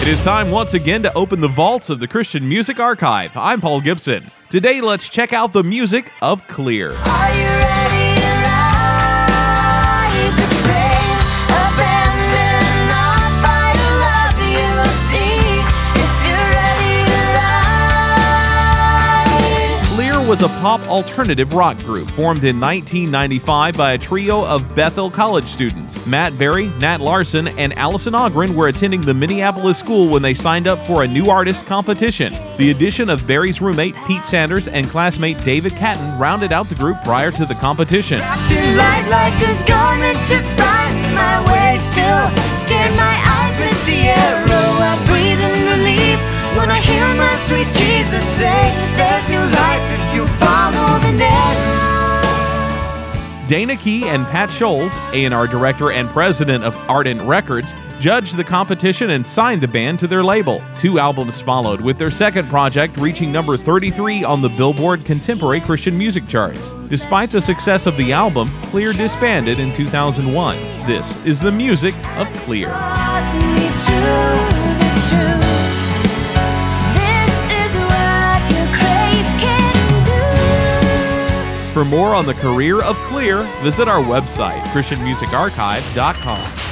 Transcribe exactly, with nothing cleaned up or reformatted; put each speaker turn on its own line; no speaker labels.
is time once again to open the vaults of the Christian Music Archive. I'm Paul Gibson. Today, let's check out the music of Clear.
Are you ready to ride the train? Abandoned not by the love you see. If you're ready to ride.
Clear was a pop alternative rock group formed in nineteen ninety-five by a trio of Bethel College students. Matt Berry, Nat Larson, and Allison Ogren were attending the Minneapolis school when they signed up for a new artist competition. The addition of Berry's roommate Pete Sanders and classmate David Catton rounded out the group prior to the competition.
Wrapped in light like a garment to frighten my way. Still scared my eyes miss the arrow. I breathe in relief when I hear my sweet Jesus say, there's new life if you follow the narrow.
Dana Key and Pat Scholes, A and R director and president of Ardent Records, judged the competition and signed the band to their label. Two albums followed, with their second project reaching number thirty-three on the Billboard Contemporary Christian Music charts. Despite the success of the album, Clear disbanded in two thousand one. This is the music of Clear.
Brought me to the truth. This is what your grace can do.
For more on the career of Clear, visit our website, christian music archive dot com.